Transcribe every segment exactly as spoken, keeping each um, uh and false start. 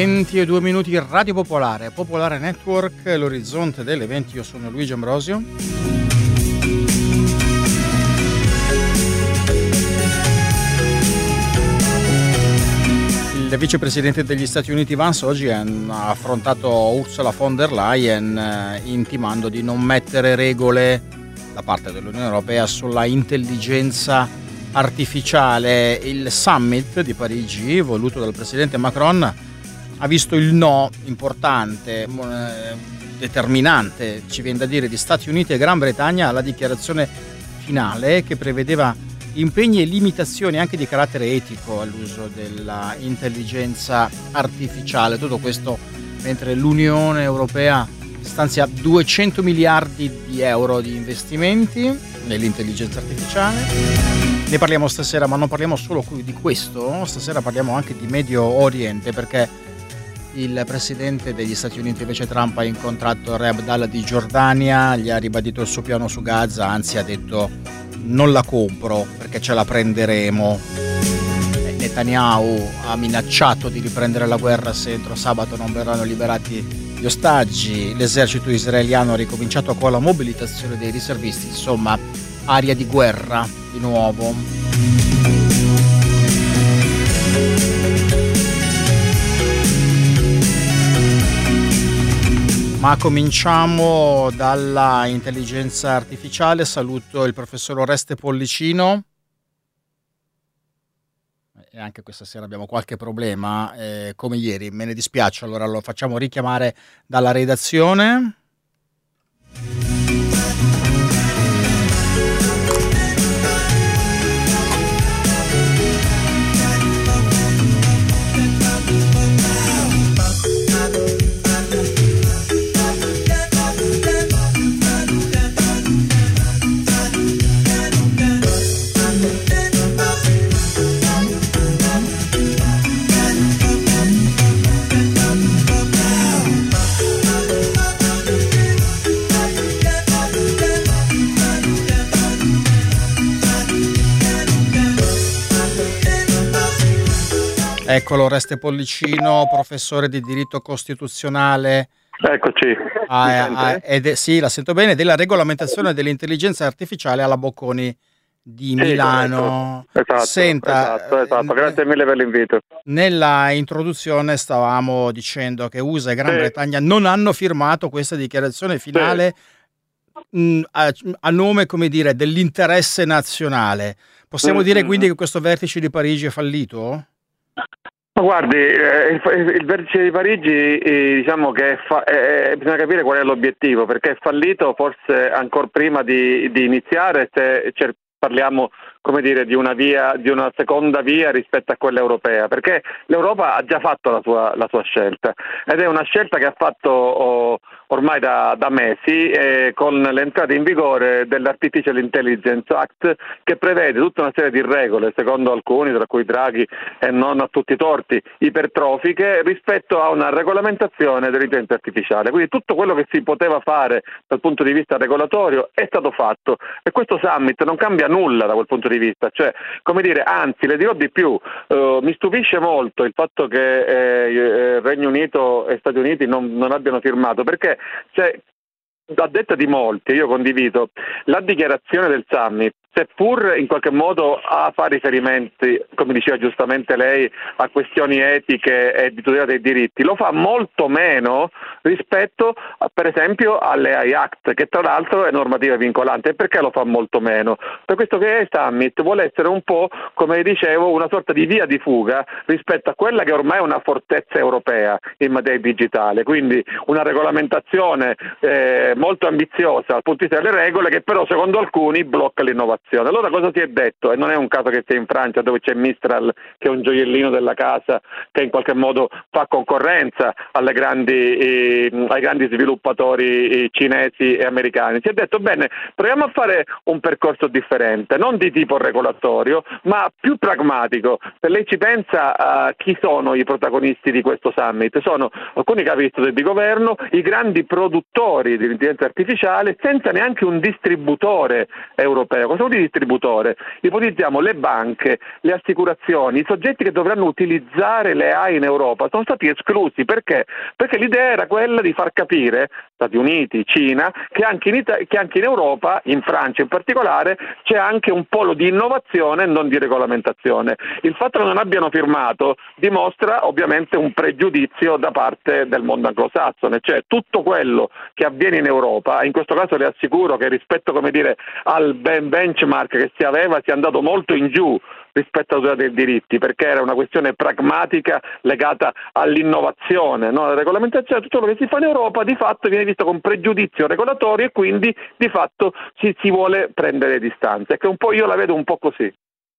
ventidue minuti, Radio Popolare, Popolare Network, l'orizzonte delle venti. Io sono Luigi Ambrosio. Il vicepresidente degli Stati Uniti Vance oggi ha affrontato Ursula von der Leyen intimando di non mettere regole da parte dell'Unione Europea sulla intelligenza artificiale. Il summit di Parigi, voluto dal presidente Macron, ha visto il no importante, eh, determinante, ci viene da dire, di Stati Uniti e Gran Bretagna alla dichiarazione finale che prevedeva impegni e limitazioni anche di carattere etico all'uso della intelligenza artificiale. Tutto questo mentre l'Unione Europea stanzia duecento miliardi di euro di investimenti nell'intelligenza artificiale. Ne parliamo stasera, ma non parliamo solo di questo, stasera parliamo anche di Medio Oriente, perché il presidente degli Stati Uniti invece Trump ha incontrato Re Abdallah di Giordania, gli ha ribadito il suo piano su Gaza, anzi ha detto non la compro perché ce la prenderemo. Netanyahu ha minacciato di riprendere la guerra se entro sabato non verranno liberati gli ostaggi, l'esercito israeliano ha ricominciato con la mobilitazione dei riservisti, insomma aria di guerra di nuovo. Ma cominciamo dalla intelligenza artificiale. Saluto il professor Oreste Pollicino. E anche questa sera abbiamo qualche problema, eh, come ieri, me ne dispiace, allora lo facciamo richiamare dalla redazione. Eccolo, Oreste Pollicino, professore di diritto costituzionale. Eccoci. Ah, ah, ed è, sì, la sento bene, della regolamentazione dell'intelligenza artificiale alla Bocconi di sì, Milano. Esatto, Senta, esatto, esatto. Grazie mille per l'invito. Nella introduzione stavamo dicendo che U S A e Gran sì. Bretagna non hanno firmato questa dichiarazione finale sì. mh, a, a nome, come dire, dell'interesse nazionale. Possiamo mm-hmm. dire quindi che questo vertice di Parigi è fallito? Ma guardi, eh, il, il vertice di Parigi eh, diciamo che fa, eh, bisogna capire qual è l'obiettivo, perché è fallito forse ancora prima di, di iniziare, se cioè, parliamo come dire di una via, di una seconda via rispetto a quella europea, perché l'Europa ha già fatto la sua, la sua scelta ed è una scelta che ha fatto oh, ormai da, da mesi eh, con l'entrata in vigore dell'Artificial Intelligence Act, che prevede tutta una serie di regole, secondo alcuni, tra cui Draghi e non a tutti i torti, ipertrofiche rispetto a una regolamentazione dell'intelligenza artificiale. Quindi tutto quello che si poteva fare dal punto di vista regolatorio è stato fatto e questo summit non cambia nulla da quel punto di vista, cioè come dire, anzi le dirò di più, uh, mi stupisce molto il fatto che eh, Regno Unito e Stati Uniti non, non abbiano firmato, perché cioè, a detta di molti, io condivido, la dichiarazione del summit, seppur in qualche modo a fare riferimenti, come diceva giustamente lei, a questioni etiche e di tutela dei diritti, lo fa molto meno rispetto a, per esempio alle A I Act, che tra l'altro è normativa vincolante. E perché lo fa molto meno? Per questo che il summit vuole essere un po', come dicevo, una sorta di via di fuga rispetto a quella che ormai è una fortezza europea in materia digitale, quindi una regolamentazione eh, molto ambiziosa dal punto di vista delle regole, che però secondo alcuni blocca l'innovazione. Allora cosa si è detto? E non è un caso che sia in Francia, dove c'è Mistral, che è un gioiellino della casa, che in qualche modo fa concorrenza alle grandi, eh, ai grandi sviluppatori eh, cinesi e americani. Si è detto, bene, proviamo a fare un percorso differente, non di tipo regolatorio, ma più pragmatico. Se lei ci pensa a chi sono i protagonisti di questo summit, sono alcuni capi di Stato e di governo, i grandi produttori di dell'intelligenza artificiale senza neanche un distributore europeo. Cosa vuol dire distributore? Ipotizziamo le banche, le assicurazioni, i soggetti che dovranno utilizzare le A I in Europa sono stati esclusi. Perché? Perché l'idea era quella di far capire, Stati Uniti, Cina, che anche in, Ita- che anche in Europa, in Francia in particolare, c'è anche un polo di innovazione e non di regolamentazione. Il fatto che non abbiano firmato dimostra ovviamente un pregiudizio da parte del mondo anglosassone, cioè tutto quello che avviene in Europa, in questo caso le assicuro che rispetto, come dire, al ben benchmark che si aveva, si è andato molto in giù rispetto alla tutela dei diritti, perché era una questione pragmatica legata all'innovazione, no? La regolamentazione, tutto quello che si fa in Europa di fatto viene visto con pregiudizio regolatorio e quindi di fatto si, si vuole prendere distanze. Ecco, un po' io la vedo un po' così.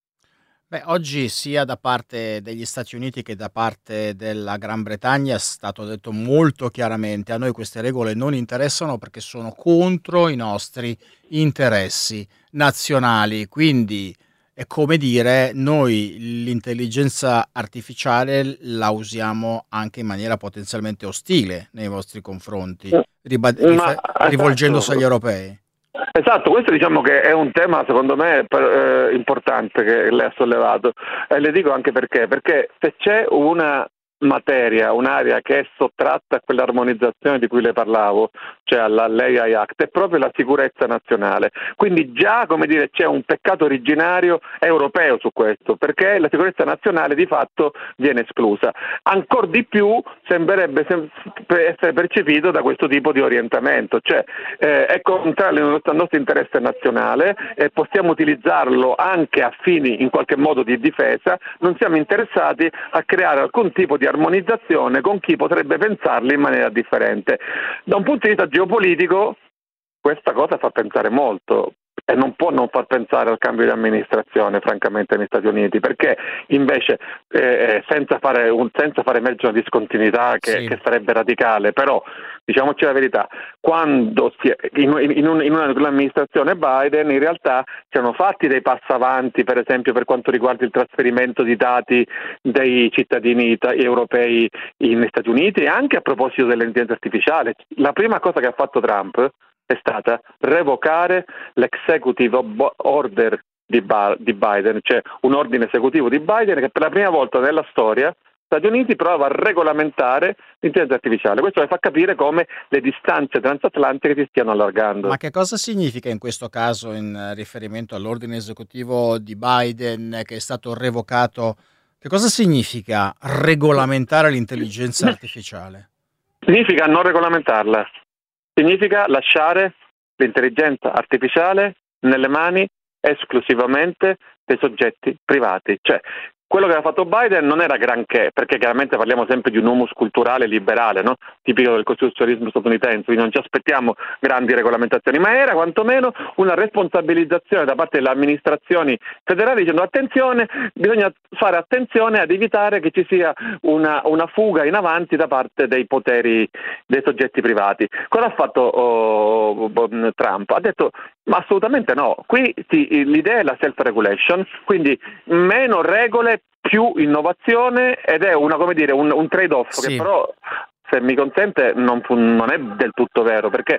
Beh, oggi sia da parte degli Stati Uniti che da parte della Gran Bretagna è stato detto molto chiaramente: a noi queste regole non interessano perché sono contro i nostri interessi nazionali. Quindi è come dire, noi l'intelligenza artificiale la usiamo anche in maniera potenzialmente ostile nei vostri confronti, riba- Ma rife- rivolgendosi agli esatto. europei. Esatto, questo diciamo che è un tema secondo me per, eh, importante che lei ha sollevato, e le dico anche perché, perché se c'è una materia, un'area che è sottratta a quell'armonizzazione di cui le parlavo, cioè alla all'A I Act, è proprio la sicurezza nazionale. Quindi già, come dire, c'è un peccato originario europeo su questo, perché la sicurezza nazionale di fatto viene esclusa. Ancor di più sembrerebbe sem- essere percepito da questo tipo di orientamento, cioè eh, è contrario al nostro, al nostro interesse nazionale e possiamo utilizzarlo anche a fini in qualche modo di difesa, non siamo interessati a creare alcun tipo di armonizzazione con chi potrebbe pensarli in maniera differente. Da un punto di vista geopolitico questa cosa fa pensare molto e non può non far pensare al cambio di amministrazione francamente negli Stati Uniti, perché invece eh, senza, fare un, senza fare emergere una discontinuità che, Sì. che sarebbe radicale, però diciamoci la verità, quando si, in, in, un, in un'amministrazione Biden in realtà si erano fatti dei passi avanti, per esempio per quanto riguarda il trasferimento di dati dei cittadini europei negli Stati Uniti e anche a proposito dell'intelligenza artificiale. La prima cosa che ha fatto Trump è stata revocare l'executive order di, ba- di Biden, cioè un ordine esecutivo di Biden che per la prima volta nella storia Stati Uniti prova a regolamentare l'intelligenza artificiale. Questo fa capire come le distanze transatlantiche si stiano allargando. Ma che cosa significa in questo caso, in riferimento all'ordine esecutivo di Biden che è stato revocato, che cosa significa regolamentare l'intelligenza artificiale? Significa non regolamentarla, significa lasciare l'intelligenza artificiale nelle mani esclusivamente dei soggetti privati. Cioè, quello che aveva fatto Biden non era granché, perché chiaramente parliamo sempre di un humus culturale liberale, no? Tipico del costituzionalismo statunitense, quindi non ci aspettiamo grandi regolamentazioni, ma era quantomeno una responsabilizzazione da parte delle amministrazioni federali dicendo attenzione, bisogna fare attenzione ad evitare che ci sia una, una fuga in avanti da parte dei poteri dei soggetti privati. Cosa ha fatto oh, Trump? Ha detto ma assolutamente no, qui sì, l'idea è la self-regulation, quindi meno regole, più innovazione ed è una, come dire, un, un trade-off Sì. che però, se mi consente, non, non è del tutto vero, perché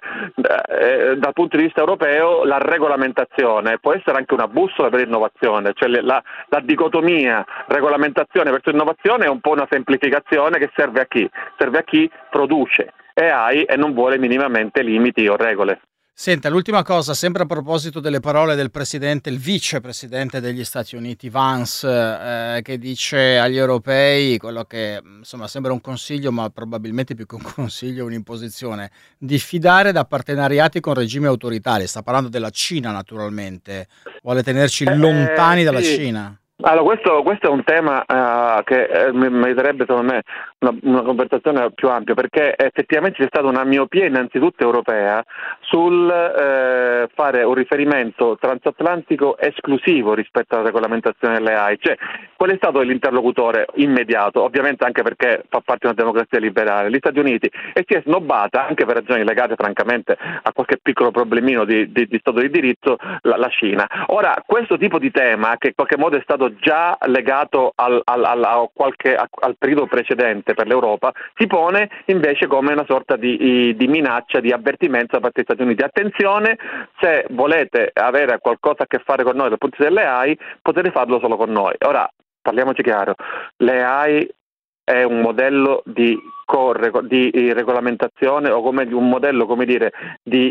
eh, dal punto di vista europeo la regolamentazione può essere anche una bussola per l'innovazione, cioè la, la dicotomia regolamentazione verso innovazione è un po' una semplificazione che serve a chi? Serve a chi produce A I e non vuole minimamente limiti o regole. Senta, l'ultima cosa, sempre a proposito delle parole del presidente, il vicepresidente degli Stati Uniti, Vance, eh, che dice agli europei quello che insomma sembra un consiglio, ma probabilmente più che un consiglio, un'imposizione, di fidare da partenariati con regimi autoritari. Sta parlando della Cina, naturalmente. Vuole tenerci lontani eh, dalla sì. Cina. Allora, questo, questo è un tema uh, che eh, meriterebbe secondo me una, una conversazione più ampia, perché effettivamente c'è stata una miopia innanzitutto europea sul eh, fare un riferimento transatlantico esclusivo rispetto alla regolamentazione delle A I, cioè qual è stato l'interlocutore immediato, ovviamente anche perché fa parte di una democrazia liberale, gli Stati Uniti, e si è snobbata anche per ragioni legate francamente a qualche piccolo problemino di, di, di Stato di diritto la, la Cina. Ora, questo tipo di tema che in qualche modo è stato già legato al, al, al, a qualche, al periodo precedente importante per l'Europa, si pone invece come una sorta di, di minaccia, di avvertimento da parte degli Stati Uniti. Attenzione, se volete avere qualcosa a che fare con noi dal punto di vista delle A I, potete farlo solo con noi. Ora, parliamoci chiaro, le A I è un modello di, di regolamentazione o come un modello, come dire, di,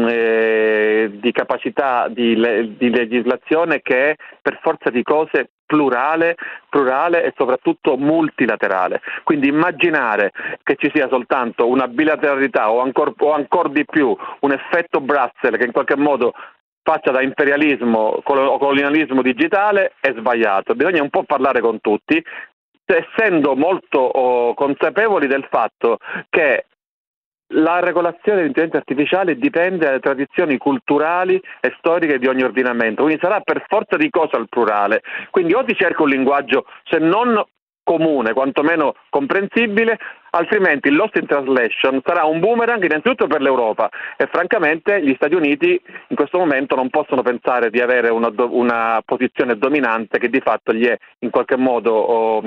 eh, di capacità di, di legislazione che è per forza di cose plurale, plurale e soprattutto multilaterale. Quindi immaginare che ci sia soltanto una bilateralità o ancora o ancor di più un effetto Brussels che in qualche modo faccia da imperialismo o colonialismo digitale è sbagliato. Bisogna un po' parlare con tutti, essendo molto oh, consapevoli del fatto che la regolazione dell'intelligenza artificiale dipende dalle tradizioni culturali e storiche di ogni ordinamento, quindi sarà per forza di cosa il plurale. Quindi o si cerca un linguaggio, se non comune, quantomeno comprensibile, altrimenti il lost in translation sarà un boomerang innanzitutto per l'Europa e francamente gli Stati Uniti in questo momento non possono pensare di avere una, una posizione dominante che di fatto gli è in qualche modo oh,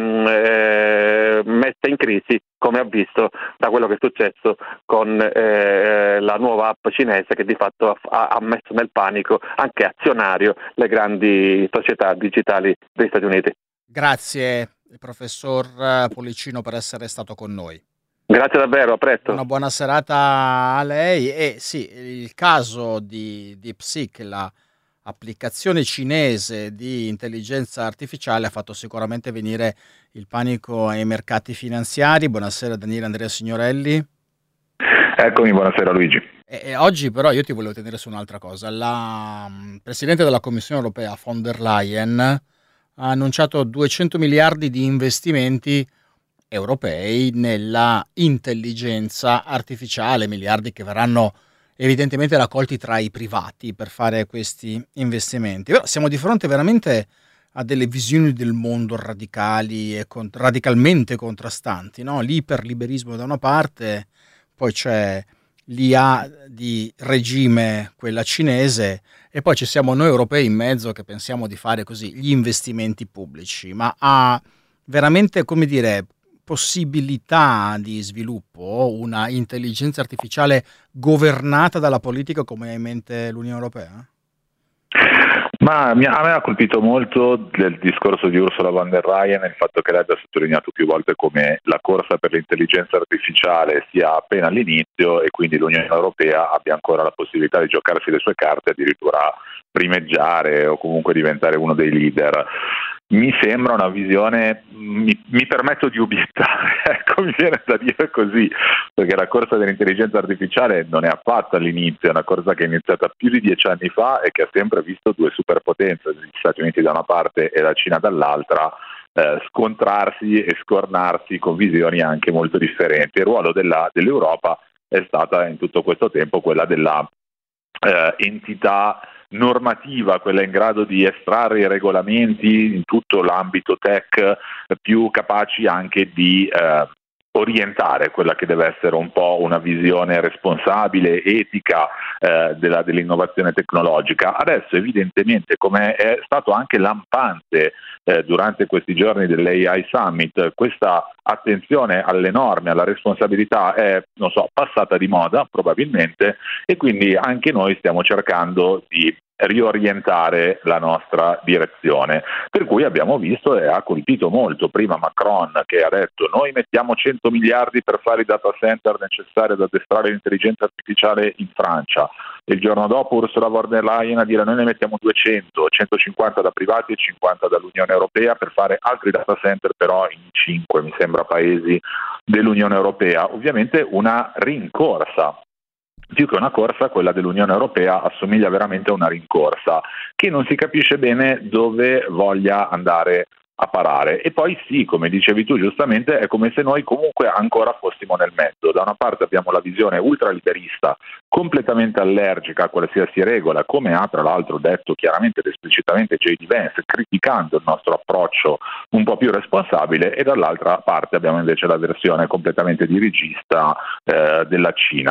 eh, messa in crisi, come ha visto da quello che è successo con eh, la nuova app cinese che di fatto ha, ha messo nel panico anche azionario le grandi società digitali degli Stati Uniti. Grazie professor Pollicino per essere stato con noi. Grazie davvero, a presto. Una buona serata a lei. E sì, il caso di DeepSeek, la applicazione cinese di intelligenza artificiale, ha fatto sicuramente venire il panico ai mercati finanziari. Buonasera Daniele Andrea Signorelli. Eccomi, buonasera Luigi. E, e oggi però io ti volevo tenere su un'altra cosa. La um, Presidente della Commissione Europea, von der Leyen, ha annunciato duecento miliardi di investimenti europei nella intelligenza artificiale, miliardi che verranno evidentemente raccolti tra i privati per fare questi investimenti. Però siamo di fronte veramente a delle visioni del mondo radicali e con, radicalmente contrastanti, no? L'iperliberismo da una parte, poi c'è l'I A di regime, quella cinese, e poi ci siamo noi europei in mezzo che pensiamo di fare così gli investimenti pubblici. Ma ha veramente, come dire, possibilità di sviluppo una intelligenza artificiale governata dalla politica come ha in mente l'Unione Europea? Ma mi, a me ha colpito molto del discorso di Ursula von der Leyen il fatto che lei abbia sottolineato più volte come la corsa per l'intelligenza artificiale sia appena all'inizio e quindi l'Unione Europea abbia ancora la possibilità di giocarsi le sue carte, addirittura primeggiare o comunque diventare uno dei leader. Mi sembra una visione, mi, mi permetto di obiettare, ecco, mi viene da dire così, perché la corsa dell'intelligenza artificiale non è affatto all'inizio, è una corsa che è iniziata più di dieci anni fa e che ha sempre visto due superpotenze, gli Stati Uniti da una parte e la Cina dall'altra, eh, scontrarsi e scornarsi con visioni anche molto differenti. Il ruolo della, dell'Europa è stata in tutto questo tempo quella della eh, entità normativa, quella in grado di estrarre i regolamenti in tutto l'ambito tech, più capaci anche di eh, orientare quella che deve essere un po' una visione responsabile, etica eh, della, dell'innovazione tecnologica. Adesso evidentemente, come è stato anche lampante eh, durante questi giorni dell'A I Summit, questa attenzione alle norme, alla responsabilità è, non so, passata di moda probabilmente, e quindi anche noi stiamo cercando di riorientare la nostra direzione, per cui abbiamo visto e ha colpito molto prima Macron che ha detto noi mettiamo cento miliardi per fare i data center necessari ad addestrare l'intelligenza artificiale in Francia, il giorno dopo Ursula von der Leyen a dire noi ne mettiamo duecento, centocinquanta da privati e cinquanta dall'Unione Europea per fare altri data center però in cinque mi sembra paesi dell'Unione Europea. Ovviamente una rincorsa. Più che una corsa, quella dell'Unione Europea assomiglia veramente a una rincorsa che non si capisce bene dove voglia andare a parare. E poi sì, come dicevi tu giustamente, è come se noi comunque ancora fossimo nel mezzo. Da una parte abbiamo la visione ultraliberista, completamente allergica a qualsiasi regola, come ha tra l'altro detto chiaramente ed esplicitamente J D Vance, criticando il nostro approccio un po' più responsabile, e dall'altra parte abbiamo invece la versione completamente dirigista eh, della Cina.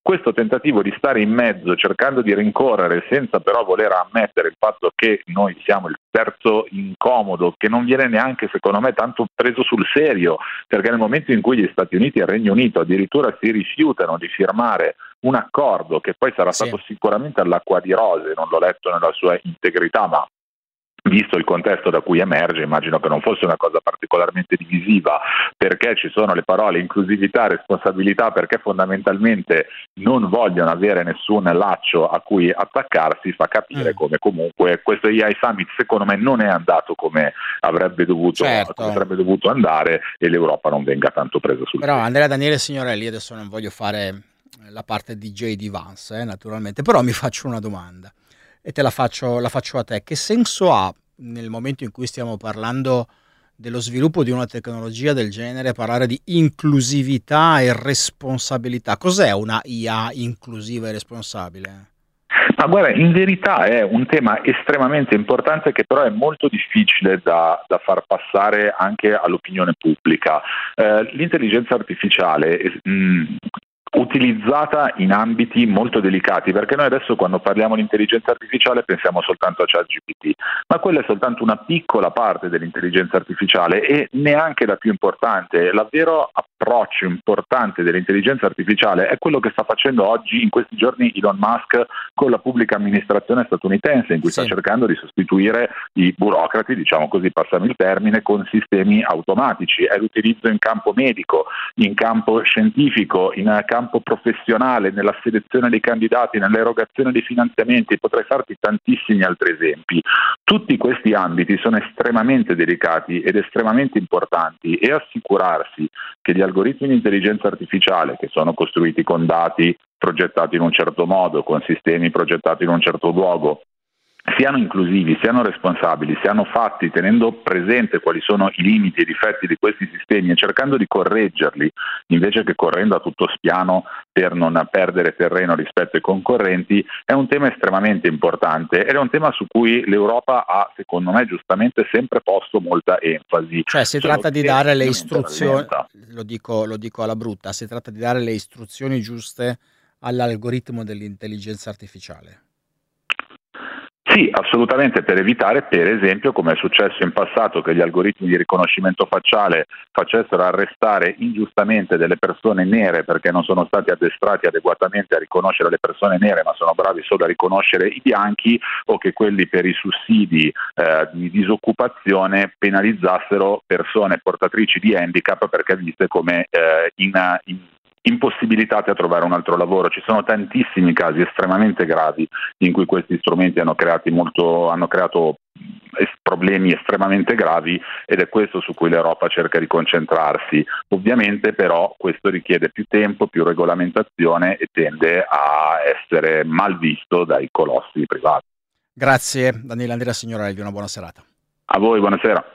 questo tentativo di stare in mezzo, cercando di rincorrere senza però voler ammettere il fatto che noi siamo il terzo incomodo, che non viene neanche secondo me tanto preso sul serio, perché nel momento in cui gli Stati Uniti e il Regno Unito addirittura si rifiutano di firmare un accordo che poi sarà Sì. stato sicuramente all'acqua di rose, non l'ho letto nella sua integrità, ma visto il contesto da cui emerge, immagino che non fosse una cosa particolarmente divisiva, perché ci sono le parole inclusività, responsabilità, perché fondamentalmente non vogliono avere nessun laccio a cui attaccarsi, fa capire Mm. come comunque questo A I Summit secondo me non è andato come avrebbe dovuto, Certo. come sarebbe dovuto andare, e l'Europa non venga tanto presa sul Però serio. Andrea Daniele Signorelli, adesso non voglio fare la parte di J D Vance, eh, naturalmente, però mi faccio una domanda e te la faccio, la faccio a te. Che senso ha, nel momento in cui stiamo parlando dello sviluppo di una tecnologia del genere, parlare di inclusività e responsabilità? Cos'è una I A inclusiva e responsabile? Ma guarda, in verità è un tema estremamente importante che però è molto difficile da, da far passare anche all'opinione pubblica. Eh, l'intelligenza artificiale mh, utilizzata in ambiti molto delicati, perché noi adesso quando parliamo di intelligenza artificiale pensiamo soltanto a ChatGPT, ma quella è soltanto una piccola parte dell'intelligenza artificiale e neanche la più importante. L'avvero approccio importante dell'intelligenza artificiale è quello che sta facendo oggi, in questi giorni, Elon Musk con la pubblica amministrazione statunitense, in cui Sì. sta cercando di sostituire i burocrati, diciamo così, passami il termine, con sistemi automatici. È l'utilizzo in campo medico, in campo scientifico, in campo professionale, nella selezione dei candidati, nell'erogazione dei finanziamenti, potrei farti tantissimi altri esempi. Tutti questi ambiti sono estremamente delicati ed estremamente importanti, e assicurarsi che gli algoritmi di intelligenza artificiale, che sono costruiti con dati progettati in un certo modo, con sistemi progettati in un certo luogo, siano inclusivi, siano responsabili, siano fatti tenendo presente quali sono i limiti e i difetti di questi sistemi e cercando di correggerli, invece che correndo a tutto spiano per non perdere terreno rispetto ai concorrenti, è un tema estremamente importante ed è un tema su cui l'Europa ha, secondo me, giustamente sempre posto molta enfasi. Cioè si Solo tratta di che dare le non istruzioni, implementa. lo dico, lo dico alla brutta, si tratta di dare le istruzioni giuste all'algoritmo dell'intelligenza artificiale. Sì, assolutamente, per evitare, per esempio, come è successo in passato, che gli algoritmi di riconoscimento facciale facessero arrestare ingiustamente delle persone nere perché non sono stati addestrati adeguatamente a riconoscere le persone nere, ma sono bravi solo a riconoscere i bianchi, o che quelli per i sussidi eh, di disoccupazione penalizzassero persone portatrici di handicap perché viste come eh, in, in impossibilitate a trovare un altro lavoro. Ci sono tantissimi casi estremamente gravi in cui questi strumenti hanno creati molto, hanno creato problemi estremamente gravi, ed è questo su cui l'Europa cerca di concentrarsi. Ovviamente però questo richiede più tempo, più regolamentazione e tende a essere mal visto dai colossi privati. Grazie Daniele Andrea Signorelli, una buona serata. A voi, buonasera.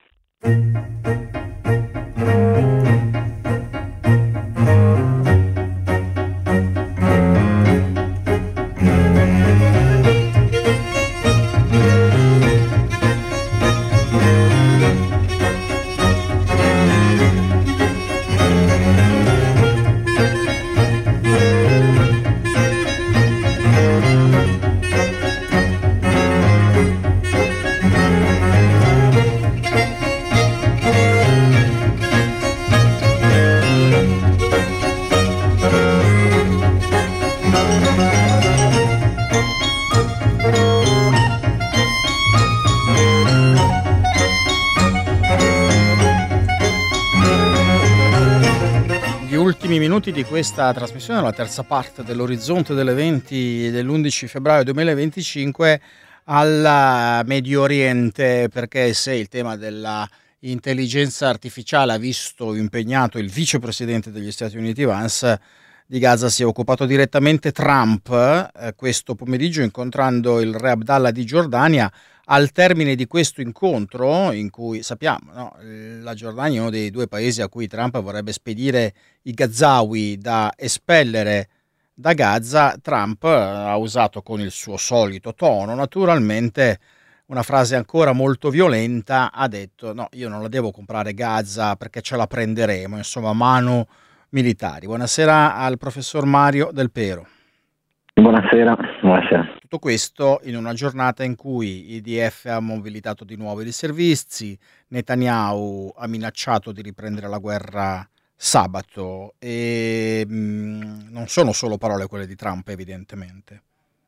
Ultimi minuti di questa trasmissione, la terza parte dell'orizzonte delle venti dell'undici febbraio duemilaventicinque al Medio Oriente, perché se il tema della intelligenza artificiale ha visto impegnato il vicepresidente degli Stati Uniti Vance, di Gaza si è occupato direttamente Trump eh, questo pomeriggio, incontrando il re Abdallah di Giordania. Al termine di questo incontro, in cui sappiamo, no, la Giordania è uno dei due paesi a cui Trump vorrebbe spedire i Gazawi da espellere da Gaza, Trump ha usato con il suo solito tono, naturalmente, una frase ancora molto violenta. Ha detto: no, io non la devo comprare Gaza perché ce la prenderemo, insomma, manu militari. Buonasera al professor Mario Del Pero. Buonasera, buonasera. Tutto questo in una giornata in cui I D F ha mobilitato di nuovo i servizi, Netanyahu ha minacciato di riprendere la guerra sabato e mh, non sono solo parole quelle di Trump, evidentemente.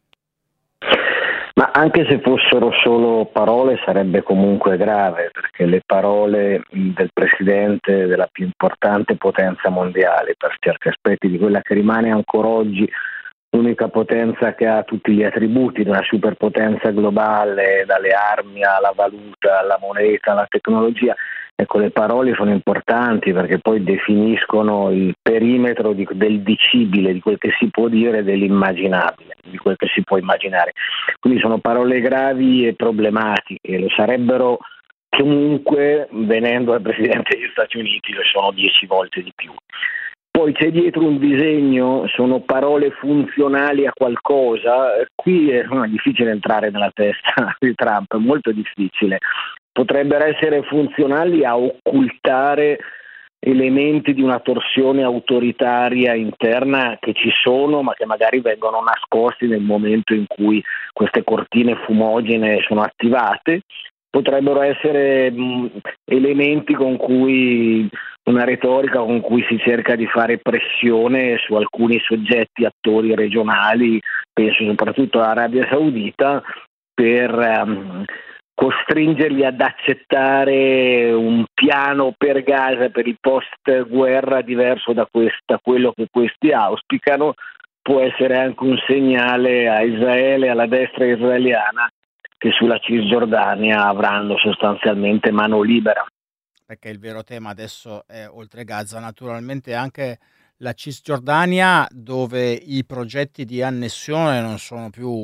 Ma anche se fossero solo parole sarebbe comunque grave, perché le parole del presidente della più importante potenza mondiale, per certi aspetti di quella che rimane ancora oggi l'unica potenza che ha tutti gli attributi di una superpotenza globale, dalle armi alla valuta, alla moneta, alla tecnologia, ecco, le parole sono importanti perché poi definiscono il perimetro di, del dicibile, di quel che si può dire e dell'immaginabile, di quel che si può immaginare. Quindi sono parole gravi e problematiche, lo sarebbero comunque venendo al Presidente degli Stati Uniti, lo sono dieci volte di più. Poi c'è dietro un disegno, sono parole funzionali a qualcosa, qui è no, difficile entrare nella testa di Trump, è molto difficile. Potrebbero essere funzionali a occultare elementi di una torsione autoritaria interna che ci sono, ma che magari vengono nascosti nel momento in cui queste cortine fumogene sono attivate. Potrebbero essere mh, elementi con cui una retorica con cui si cerca di fare pressione su alcuni soggetti, attori regionali, penso soprattutto all'Arabia Saudita, per um, costringerli ad accettare un piano per Gaza per il post-guerra diverso da, questa, quello che questi auspicano. Può essere anche un segnale a Israele, alla destra israeliana, che sulla Cisgiordania avranno sostanzialmente mano libera. Perché il vero tema adesso è, oltre Gaza, naturalmente anche la Cisgiordania, dove i progetti di annessione non sono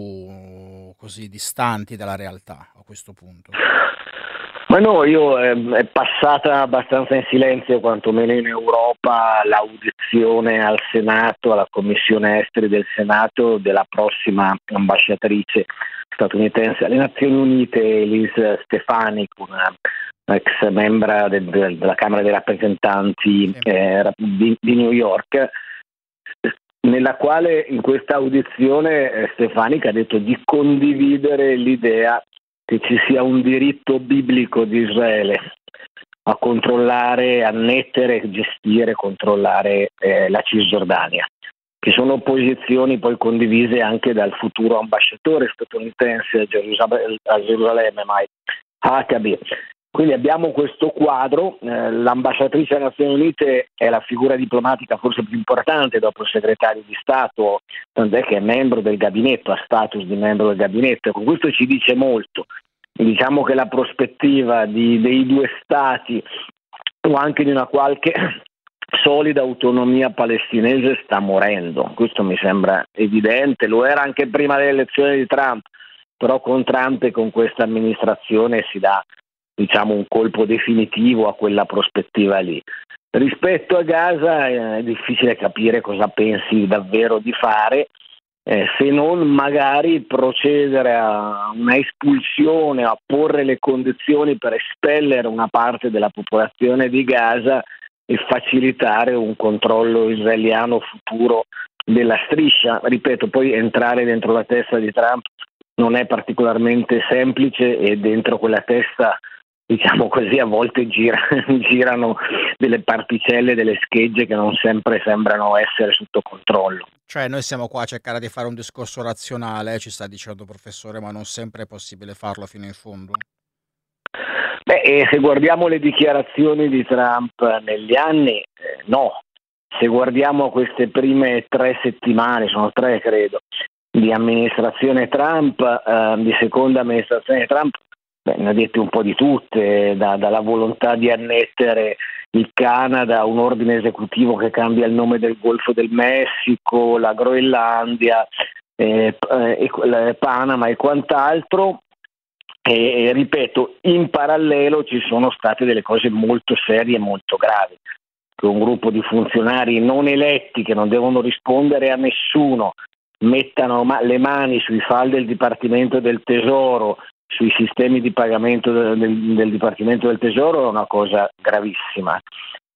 più così distanti dalla realtà a questo punto. Ma no, io eh, è passata abbastanza in silenzio, quantomeno in Europa, l'audizione al Senato, alla Commissione Esteri del Senato, della prossima ambasciatrice statunitense alle Nazioni Unite, Elise Stefanik, una ex membra del, del, della Camera dei Rappresentanti eh, di, di New York, nella quale in questa audizione eh, Stefanik ha detto di condividere l'idea che ci sia un diritto biblico di Israele a controllare, annettere, gestire, controllare eh, la Cisgiordania, che sono posizioni poi condivise anche dal futuro ambasciatore statunitense a Gerusalemme, a Gerusalemme Mike Huckabee. Quindi abbiamo questo quadro, eh, l'ambasciatrice delle Nazioni Unite è la figura diplomatica forse più importante dopo il segretario di Stato, tant'è che è membro del gabinetto, ha status di membro del gabinetto, con questo ci dice molto. Diciamo che la prospettiva di, dei due stati o anche di una qualche solida autonomia palestinese sta morendo, questo mi sembra evidente, lo era anche prima delle elezioni di Trump, però con Trump e con questa amministrazione si dà diciamo un colpo definitivo a quella prospettiva lì. Rispetto a Gaza è difficile capire cosa pensi davvero di fare, eh, se non magari procedere a una espulsione, a porre le condizioni per espellere una parte della popolazione di Gaza e facilitare un controllo israeliano futuro della striscia. Ripeto, poi entrare dentro la testa di Trump non è particolarmente semplice e dentro quella testa, diciamo così, a volte gira, girano delle particelle, delle schegge che non sempre sembrano essere sotto controllo. Cioè noi siamo qua a cercare di fare un discorso razionale, ci sta dicendo professore, ma non sempre è possibile farlo fino in fondo. Beh, e se guardiamo le dichiarazioni di Trump negli anni, eh, no. Se guardiamo queste prime tre settimane, sono tre credo, di amministrazione Trump, eh, di seconda amministrazione Trump, beh, ne ha dette un po' di tutte, da, dalla volontà di annettere il Canada, un ordine esecutivo che cambia il nome del Golfo del Messico, la Groenlandia, eh, eh, Panama e quant'altro. E, e ripeto, in parallelo ci sono state delle cose molto serie e molto gravi, che un gruppo di funzionari non eletti che non devono rispondere a nessuno mettano ma- le mani sui file del Dipartimento del Tesoro, sui sistemi di pagamento del, del, del Dipartimento del Tesoro, è una cosa gravissima.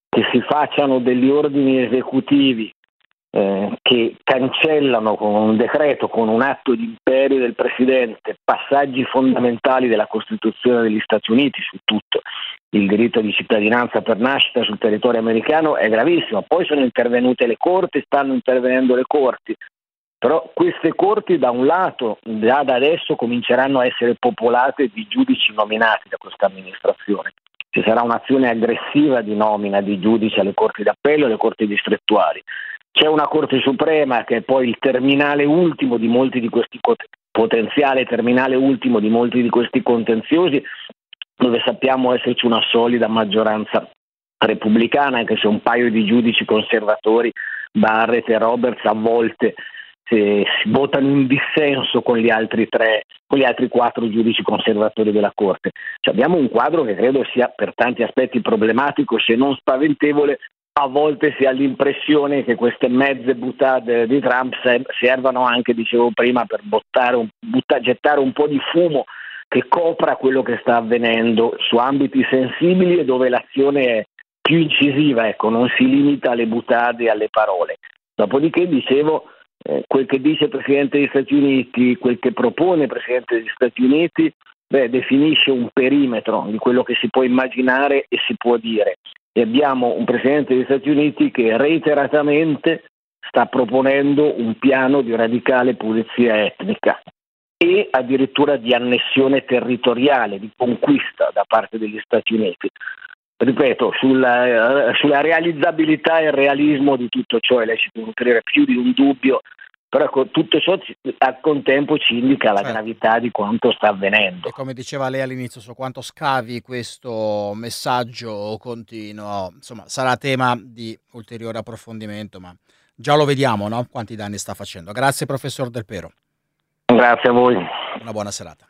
che si facciano degli ordini esecutivi eh, che cancellano con un decreto, con un atto di imperio del Presidente, passaggi fondamentali della Costituzione degli Stati Uniti su tutto, il diritto di cittadinanza per nascita sul territorio americano, è gravissimo. Poi sono intervenute le corti, stanno intervenendo le corti, però queste corti da un lato già da adesso cominceranno a essere popolate di giudici nominati da questa amministrazione. Ci sarà un'azione aggressiva di nomina di giudici alle corti d'appello e alle corti distrettuali. C'è una Corte Suprema che è poi il terminale ultimo di molti di questi potenziale terminale ultimo di molti di questi contenziosi, dove sappiamo esserci una solida maggioranza repubblicana, anche se un paio di giudici conservatori, Barrett e Roberts, a volte si votano in dissenso con gli altri tre, con gli altri quattro giudici conservatori della Corte. Cioè, abbiamo un quadro che credo sia per tanti aspetti problematico, se non spaventevole. A volte si ha l'impressione che queste mezze buttate di Trump servano anche, dicevo prima, per bottare un, butta, gettare un po' di fumo che copra quello che sta avvenendo su ambiti sensibili e dove l'azione è più incisiva, ecco, non si limita alle buttate e alle parole. Dopodiché, dicevo, eh, quel che dice il Presidente degli Stati Uniti, quel che propone il Presidente degli Stati Uniti, beh, definisce un perimetro di quello che si può immaginare e si può dire. E abbiamo un Presidente degli Stati Uniti che reiteratamente sta proponendo un piano di radicale pulizia etnica e addirittura di annessione territoriale, di conquista da parte degli Stati Uniti. Ripeto, sulla, sulla realizzabilità e il realismo di tutto ciò è lecito nutrire più di un dubbio, però tutto ciò al contempo ci indica la certo. gravità di quanto sta avvenendo. E come diceva lei all'inizio, su quanto scavi questo messaggio continuo, insomma, sarà tema di ulteriore approfondimento, ma già lo vediamo, no? Quanti danni sta facendo. Grazie professor Del Pero. Grazie a voi. Una buona serata.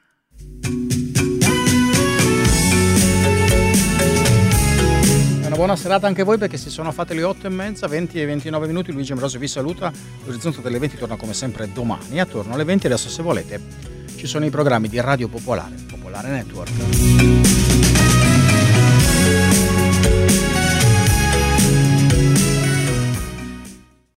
Una buona serata anche a voi, perché si sono fatte le otto e mezza, venti e ventinove minuti. Luigi Ambrosio vi saluta. L'orizzonte delle venti torna come sempre domani attorno alle venti. Adesso, se volete, ci sono i programmi di Radio Popolare, Popolare Network.